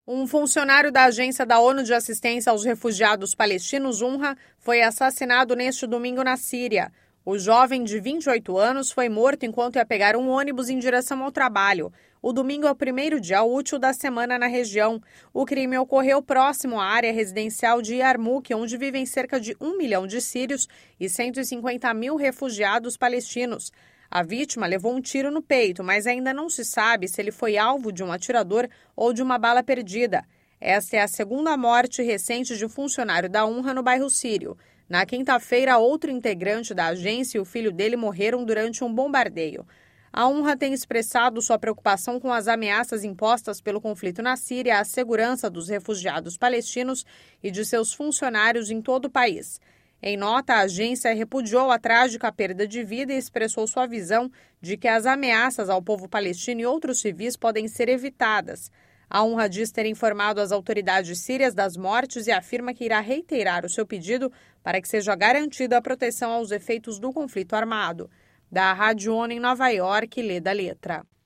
Um funcionário da Agência da ONU de Assistência aos Refugiados Palestinos, UNRWA, foi assassinado neste domingo na Síria. O jovem de 28 anos foi morto enquanto ia pegar um ônibus em direção ao trabalho. O domingo é o primeiro dia útil da semana na região. O crime ocorreu próximo à área residencial de Yarmouk, onde vivem cerca de 1 milhão de sírios e 150 mil refugiados palestinos. A vítima levou um tiro no peito, mas ainda não se sabe se ele foi alvo de um atirador ou de uma bala perdida. Esta é a segunda morte recente de um funcionário da UNRWA no bairro sírio. Na quinta-feira, outro integrante da agência e o filho dele morreram durante um bombardeio. A UNRWA tem expressado sua preocupação com as ameaças impostas pelo conflito na Síria à segurança dos refugiados palestinos e de seus funcionários em todo o país. Em nota, a agência repudiou a trágica perda de vida e expressou sua visão de que as ameaças ao povo palestino e outros civis podem ser evitadas. A UNRWA diz ter informado as autoridades sírias das mortes e afirma que irá reiterar o seu pedido para que seja garantida a proteção aos efeitos do conflito armado. Da Rádio ONU em Nova York, Leda Letra.